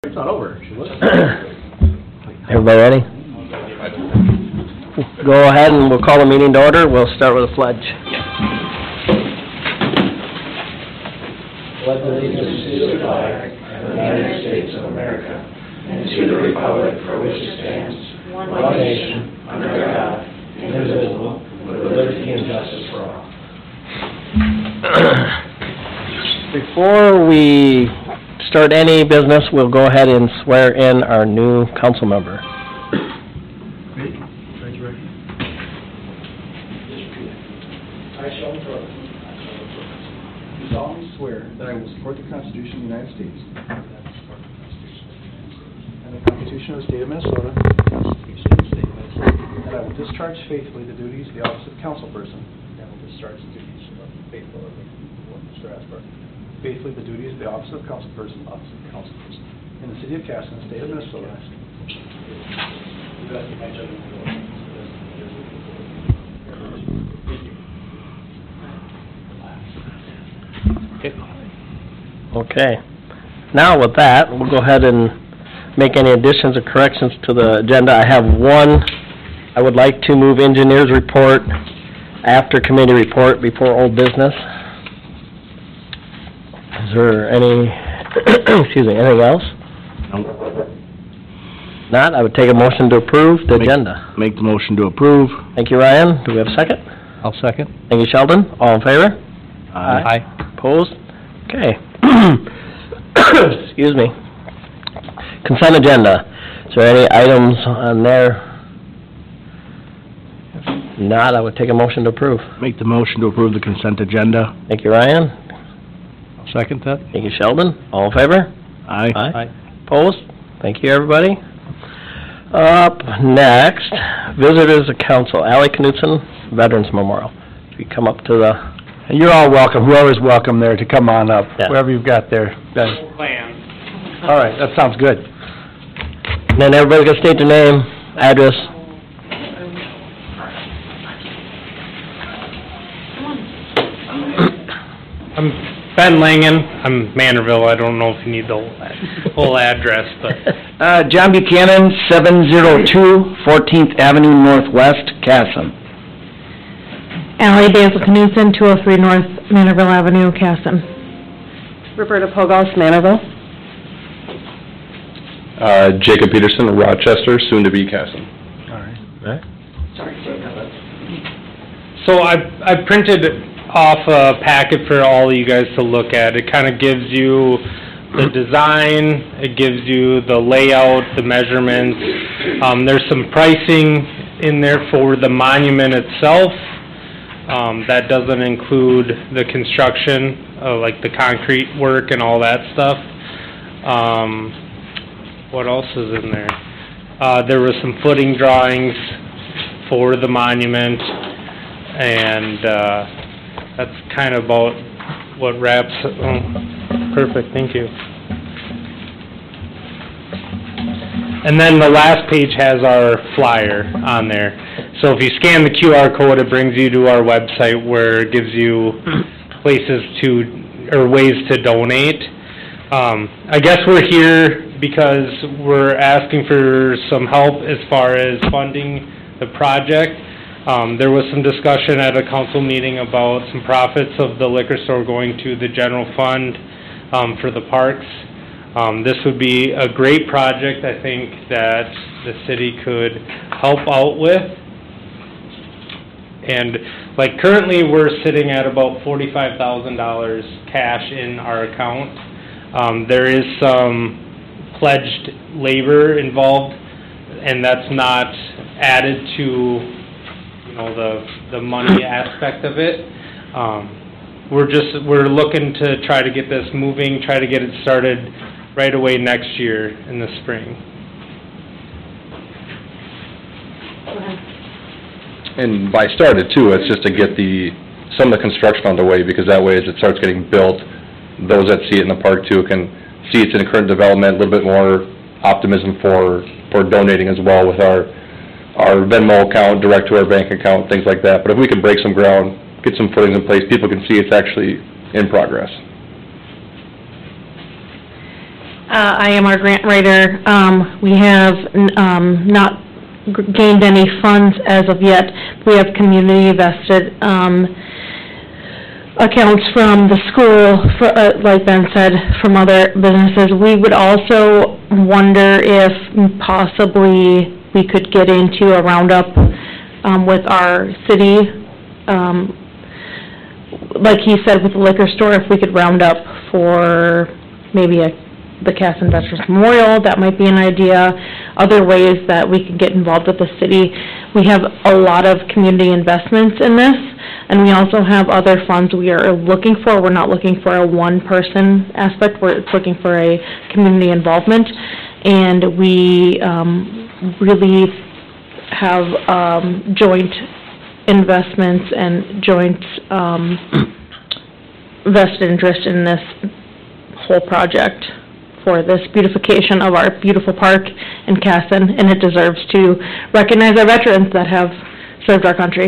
It's not over. Everybody ready? Go ahead and we'll call the meeting to order. We'll start with a pledge. Pledge allegiance to the flag of the United States of America and to the republic for which it stands, one nation, under God, indivisible, with liberty and justice for all. Before we start any business, we'll go ahead and swear in our new council member. I shall do solemnly swear that I will support the Constitution of the United States and the Constitution of the State of Minnesota, and I will discharge faithfully the duties of the office of councilperson. Faithfully the duties of the office of councilperson in the city of Casson, state of Minnesota. Okay. Now with that, we'll go ahead and make any additions or corrections to the agenda. I have one. I would like to move engineers report after committee report before old business. Is there any, anything else? Nope. Not, I would take a motion to approve the agenda. Make the motion to approve. Thank you, Ryan. Do we have a second? I'll second. Thank you, Sheldon. All in favor? Aye. Opposed? Okay. Excuse me. Consent agenda. Is there any items on there? If not, I would take a motion to approve. Make the motion to approve the consent agenda. Thank you, Ryan. I'll second that. Thank you, Sheldon. All in favor? Aye. Aye. Opposed? Thank you, everybody. Up next, visitors of council. Allie Knutson, Veterans Memorial. If you come up to the... You're all welcome, whoever's welcome there, to come on up, Yeah. whoever you've got there. Plan. All right, that sounds good. And then everybody's going to state their name, address. I'm Ben Langen. I'm Manorville. I don't know if you need the whole address, but John Buchanan, 702 14th Avenue Northwest, Casson. Allie Basil Knudsen, 203 North Manorville Avenue, Casson. Roberta Pogos, Manorville. Jacob Peterson, Rochester, soon to be Casson. All right. Right. so I printed off a packet for all of you guys to look at. It kind of gives you the design, it gives you the layout, the measurements. There's some pricing in there for the monument itself. That doesn't include the construction, like the concrete work and all that stuff. What else is in there? There were some footing drawings for the monument, and that's kind of about what wraps. Perfect, thank you. And then the last page has our flyer on there. So if you scan the QR code, it brings you to our website where it gives you places to, or ways to donate. I guess we're here because we're asking for some help as far as funding the project. There was some discussion at a council meeting about some profits of the liquor store going to the general fund for the parks. This would be a great project, I think, that the city could help out with. And like currently we're sitting at about $45,000 cash in our account. There is some pledged labor involved, and that's not added to, you know, the money aspect of it. We're looking to try to get this moving, try to get it started right away next year in the spring. And by started too, it's just to get some of the construction underway, because that way as it starts getting built, those that see it in the park too can see it's in current development, a little bit more optimism for donating as well with our Venmo account, direct to our bank account, things like that. But if we can break some ground, get some footings in place, people can see it's actually in progress. I am our grant writer. We have not gained any funds as of yet. We have community vested accounts from the school, like Ben said, from other businesses. We would also wonder if possibly we could get into a roundup with our city, like he said with the liquor store, if we could round up for maybe the Casson Veterans Memorial, that might be an idea. Other ways that we can get involved with the city. We have a lot of community investments in this, and we also have other funds we are looking for. We're not looking for a one-person aspect, we're looking for a community involvement, and we really have joint investments and joint vested interest in this whole project for this beautification of our beautiful park in Casson, and it deserves to recognize our veterans that have served our country.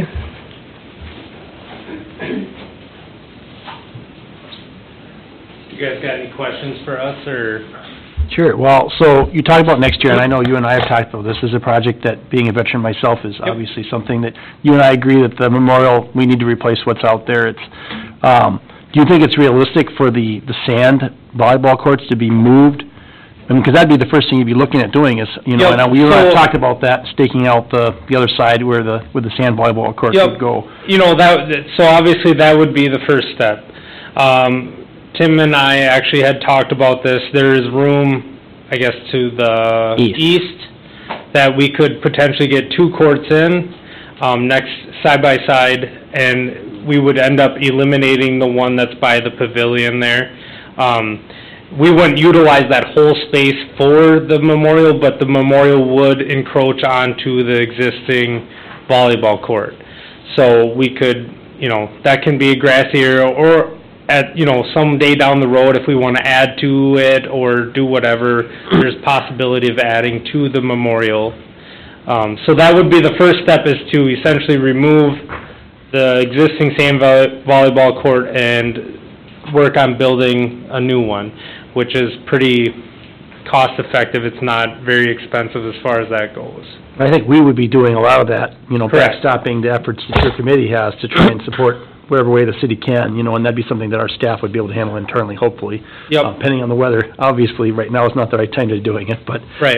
You guys got any questions for us, or? Sure, well, so you talked about next year, and I know you and I have talked about this as a project that, being a veteran myself, is obviously something that you and I agree that the memorial, we need to replace what's out there. It's, do you think it's realistic for the sand volleyball courts to be moved? I mean, because that'd be the first thing you'd be looking at doing is, you know, and we talked about that, staking out the other side where the sand volleyball courts would go. You know, so obviously that would be the first step. Tim and I actually had talked about this. There is room, I guess, to the east that we could potentially get 2 courts in, next side by side, and we would end up eliminating the one that's by the pavilion there. We wouldn't utilize that whole space for the memorial, but the memorial would encroach onto the existing volleyball court. So we could, you know, that can be a grassy area, or at, you know, some day down the road, if we want to add to it or do whatever, there's possibility of adding to the memorial. So that would be the first step, is to essentially remove the existing sand volleyball court and work on building a new one, which is pretty cost-effective. It's not very expensive as far as that goes. I think we would be doing a lot of that, you know, Correct. backstopping the efforts that your committee has to try and support whatever way the city can, you know, and that'd be something that our staff would be able to handle internally, hopefully. Yep. Depending on the weather. Obviously, right now is not the right time to be doing it, but... Right.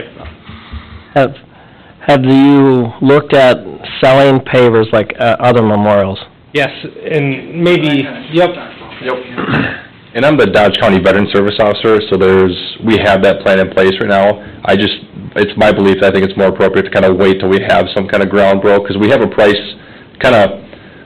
Have you looked at selling pavers like other memorials? Yes, and maybe, Yep. And I'm the Dodge County Veteran Service Officer, so we have that plan in place right now. It's my belief, I think it's more appropriate to kind of wait till we have some kind of ground broke, because we have a price kind of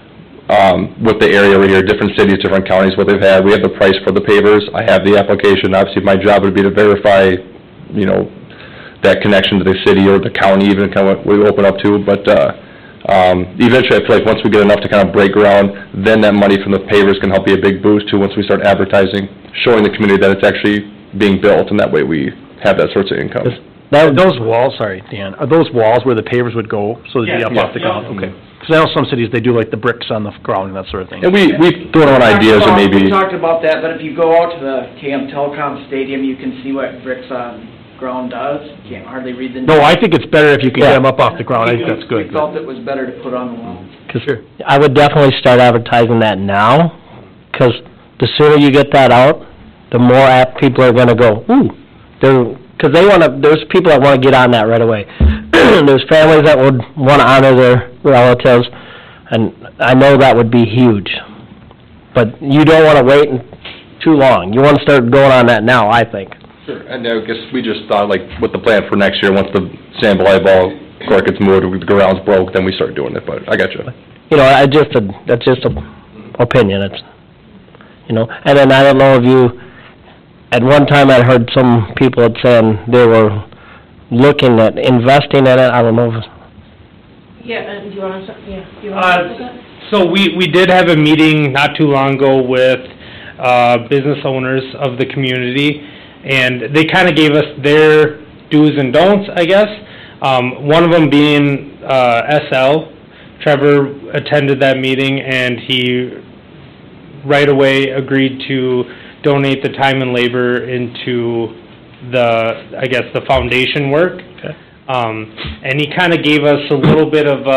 with the area right here, different cities, different counties, what they've had. We have the price for the pavers. I have the application. Obviously, my job would be to verify, you know, that connection to the city or the county, even kind of what we open up to. But eventually, I feel like once we get enough to kind of break ground, then that money from the pavers can help be a big boost too. Once we start advertising, showing the community that it's actually being built, and that way we have that sorts of income. Those walls, sorry, Dan, are those walls where the pavers would go, so they'd be up off the ground? Okay. Because I know some cities, they do like the bricks on the ground and that sort of thing. And we've thrown out ideas of maybe... We talked about that, but if you go out to the KM Telecom Stadium, you can see what bricks on ground does. You can't hardly read the... No, I think it's better if you can get them up off the ground. I think that's good. We felt it was better to put on the wall. Because I would definitely start advertising that now, because the sooner you get that out, the more apt people are going to go, ooh, because there's people that want to get on that right away. There's families that would want to honor their relatives, and I know that would be huge. But you don't want to wait too long. You want to start going on that now, I think. Sure, and I guess we just thought, like, with the plan for next year, once the sand volleyball court gets moved, the ground's broke, then we start doing it, but I got you. You know, that's just an opinion. It's, you know, and then I don't know if you, at one time I heard some people had said they were looking at investing in it. I don't know if... Yeah, do you want to, So we did have a meeting not too long ago with business owners of the community, and they kind of gave us their do's and don'ts, I guess. One of them being SL. Trevor attended that meeting, and he right away agreed to donate the time and labor into I guess, the foundation work. Okay. And he kind of gave us a little bit of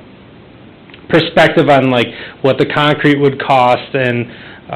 perspective on like what the concrete would cost and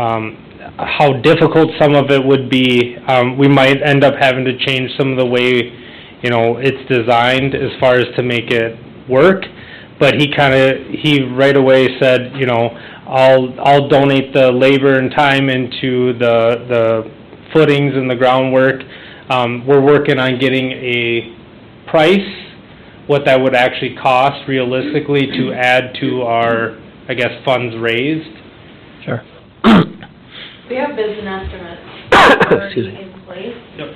how difficult some of it would be. We might end up having to change some of the way, you know, it's designed as far as to make it work. But he right away said, you know, I'll donate the labor and time into the footings and the groundwork. We're working on getting a price, what that would actually cost realistically to add to our, I guess, funds raised. Sure. We have bids and estimates Excuse already me. in place. Yep.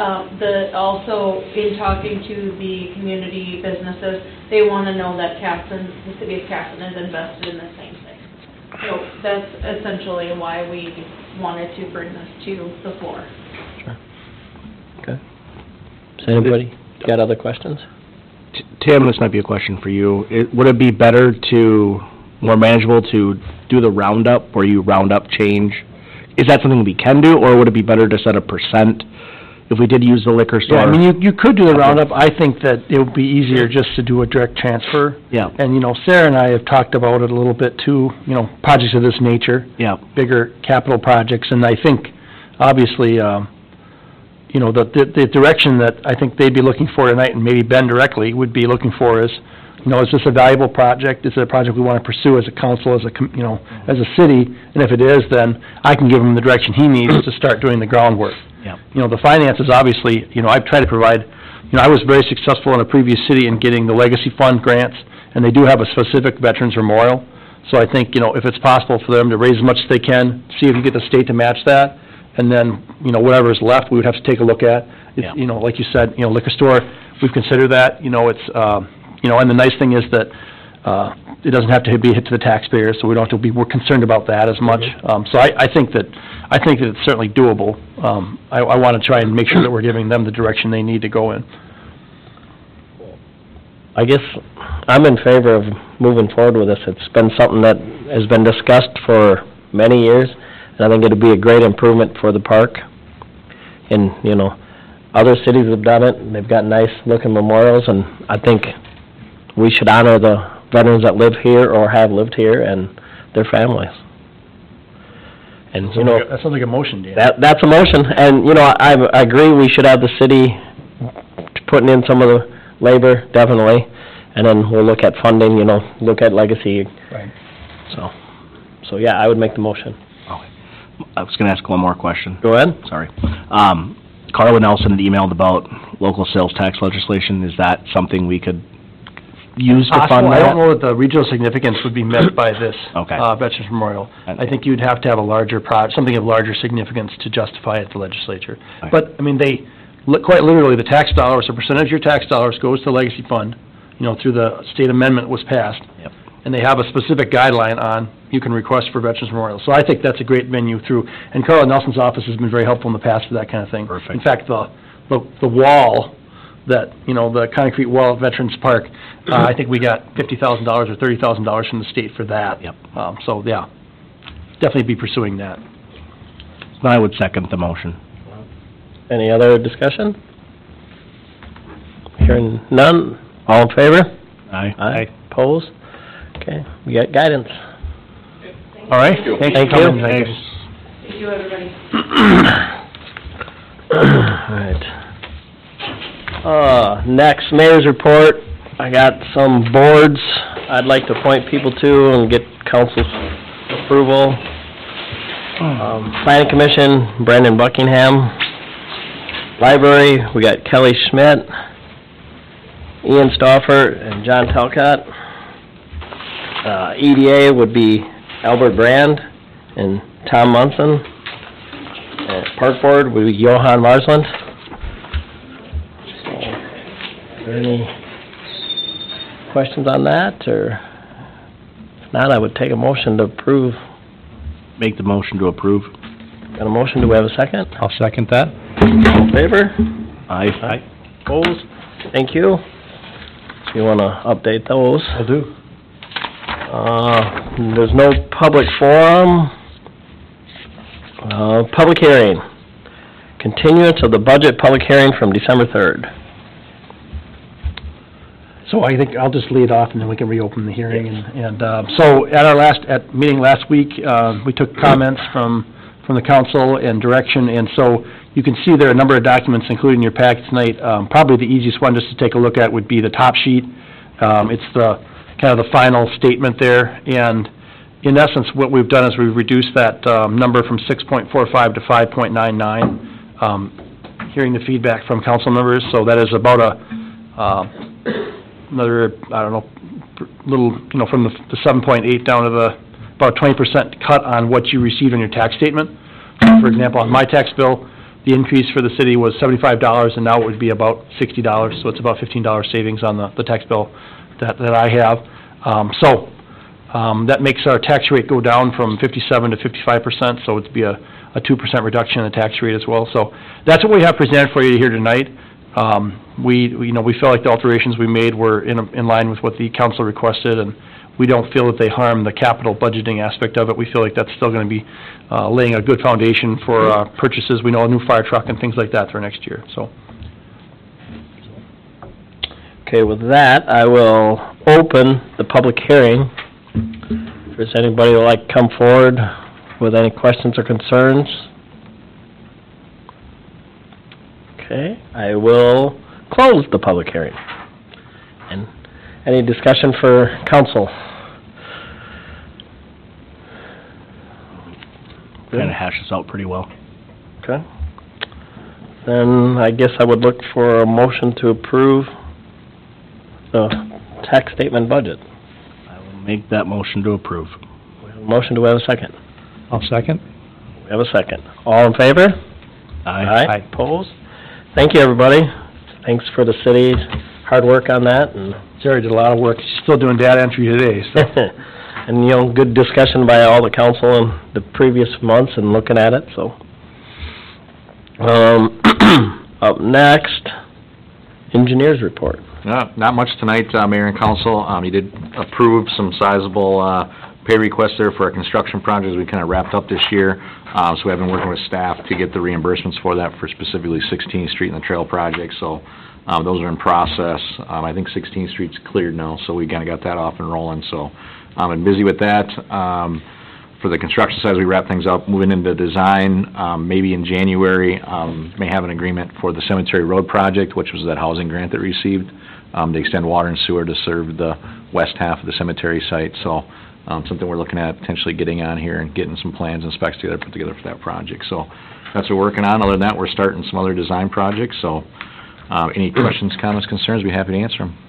Also, in talking to the community businesses, they want to know that the city of Casson is invested in the same thing. So that's essentially why we wanted to bring this to the floor. Okay. Does anybody got other questions? Tim, this might be a question for you. Would it be better more manageable to do the roundup, where you round up change? Is that something we can do, or would it be better to set a percent if we did use the liquor store? Yeah, I mean, you could do the roundup. I think that it would be easier just to do a direct transfer. Yeah. And, you know, Sarah and I have talked about it a little bit too, you know, projects of this nature. Yeah. Bigger capital projects, and I think, obviously, you know, the direction that I think they'd be looking for tonight, and maybe Ben directly would be looking for is, you know, is this a valuable project? Is it a project we want to pursue as a council, as a city? And if it is, then I can give him the direction he needs to start doing the groundwork. Yeah. You know, the finances, obviously, you know, I've tried to provide, you know, I was very successful in a previous city in getting the Legacy Fund grants, and they do have a specific Veterans Memorial. So I think, you know, if it's possible for them to raise as much as they can, see if you get the state to match that, and then, you know, whatever is left, we would have to take a look at. Yeah. You know, like you said, you know, liquor store, we've considered that, you know, it's, you know, and the nice thing is that, it doesn't have to be hit to the taxpayers, so we don't have to be more concerned about that as much. So I think that it's certainly doable. I want to try and make sure that we're giving them the direction they need to go in. I guess I'm in favor of moving forward with this. It's been something that has been discussed for many years, and I think it'd be a great improvement for the park. And, you know, other cities have done it, and they've got nice looking memorials, and I think we should honor the veterans that live here or have lived here and their families. And, you know, That sounds like a motion, Dan. that's a motion, and, you know, I agree we should have the city putting in some of the labor, definitely, and then we'll look at funding, you know, look at legacy. Right. So yeah, I would make the motion. I was going to ask one more question. Go ahead. Sorry. Carla Nelson had emailed about local sales tax legislation. Is that something we could use to fund that? I don't know that the regional significance would be met by this Okay. Veterans Memorial. I think you'd have to have a larger something of larger significance to justify it at the legislature. Right. But, I mean, quite literally, the tax dollars, a percentage of your tax dollars goes to the Legacy Fund, you know, through the state amendment was passed. Yep. And they have a specific guideline on, you can request for Veterans Memorial. So I think that's a great venue through, and Carla Nelson's office has been very helpful in the past for that kind of thing. Perfect. In fact, the wall, that, you know, the concrete wall at Veterans Park, I think we got $50,000 or $30,000 from the state for that. Yep. So, yeah, definitely be pursuing that. I would second the motion. Any other discussion? Hearing none, all in favor? Aye. Aye. Opposed? Okay, we got guidance. All right? Thank for you. coming. Thanks. Thank you, everybody. All right. Next, mayor's report. I got some boards I'd like to appoint people to and get council's approval. Planning Commission, Brandon Buckingham. Library, we got Kelly Schmidt, Ian Stauffer, and John Talcott. EDA would be Albert Brand and Tom Munson. Park Board would be Johan Marsland. So, are there any questions on that, or if not, I would take a motion to approve. Make the motion to approve. Got a motion, do we have a second? I'll second that. All in favor? Aye. Opposed? Thank you. So you want to update those? Will do. There's no public forum. Public hearing. continuance of the budget public hearing from December 3rd. So I think I'll just lead off and then we can reopen the hearing. So at our meeting last week, we took comments from the council and direction, and so you can see there are a number of documents included in your packet tonight. Probably the easiest one just to take a look at would be the top sheet. It's the kind of the final statement there, and in essence, what we've done is we've reduced that number from 6.45 to 5.99, hearing the feedback from council members, so that is about another, I don't know, little, from the 7.8 down to about 20% cut on what you received on your tax statement. For example, on my tax bill, the increase for the city was $75, and now it would be about $60, so it's about $15 savings on the tax bill that I have. That makes our tax rate go down from 57 to 55%, so it'd be a 2% reduction in the tax rate as well. So that's what we have presented for you here tonight. We feel like the alterations we made were in line with what the council requested, and we don't feel that they harm the capital budgeting aspect of it. We feel like that's still going to be laying a good foundation for purchases. We know a new fire truck and things like that for next year. So. Okay, with that, I will open the public hearing. If there's anybody who would like to come forward with any questions or concerns. Okay, I will close the public hearing. And any discussion for council? Kind of hashes out pretty well. Okay. Then I guess I would look for a motion to approve the tax statement budget. I will make that motion to approve. We have a motion, do we have a second? I'll second. We have a second. All in favor? Aye. Opposed? Thank you, everybody. Thanks for the city's hard work on that, and Sarah did a lot of work. She's still doing data entry today, so. and, good discussion by all the council in the previous months and looking at it, so. Up next, engineers report. Not much tonight, Mayor and Council. You did approve some sizable pay requests there for our construction projects we kind of wrapped up this year. So we have been working with staff to get the reimbursements for that, for specifically 16th Street and the trail project. So those are in process. I think 16th Street's cleared now, so we kind of got that off and rolling. So I've been busy with that. For the construction side, as we wrap things up, moving into design, maybe in January, may have an agreement for the Cemetery Road project, which was that housing grant that we received, to extend water and sewer to serve the west half of the cemetery site. So something we're looking at potentially getting on here and getting some plans and specs together, put together for that project. So that's what we're working on. Other than that, we're starting some other design projects. So any questions, comments, concerns, we'd be happy to answer them.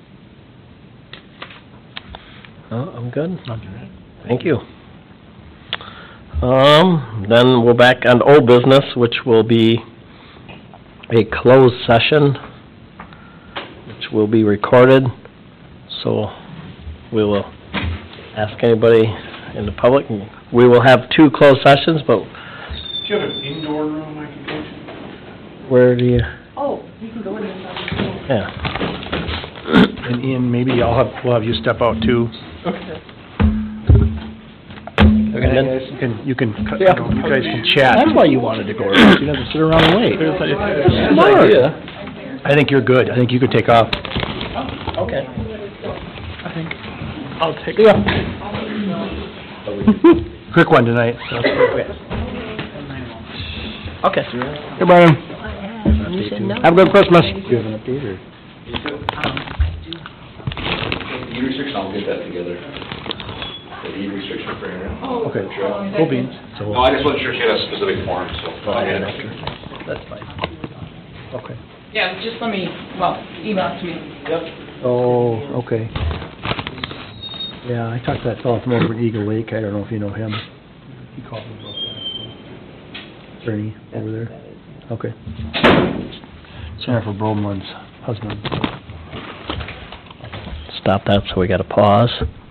I'm good. Thank you. Then we're back on old business, which will be a closed session, which will be recorded. So we will ask anybody in the public. We will have 2 closed sessions, but... Do you have an indoor room I can go to? Where do you... Oh, you can go in there. Yeah. And Ian, maybe we'll have you step out too. Okay. And then you guys can chat. That's why you wanted to go around. You didn't have to sit around and wait. Smart. I think you're good. I think you could take off. Okay. I'll take it. Quick one tonight. Okay. Hey, Brian. Have a good Christmas. The heat restriction, I'll get that together. The heat restriction for area. Okay. Cool beans. No, I just wasn't sure if you had a specific form, so. That's fine. Okay. Yeah, just email it to me. Yep. Oh, okay. Yeah, I talked to that fellow from over at Eagle Lake. I don't know if you know him. He called me about that. Attorney over there. Okay. Jennifer Broman's husband. Stop that, so we got to pause.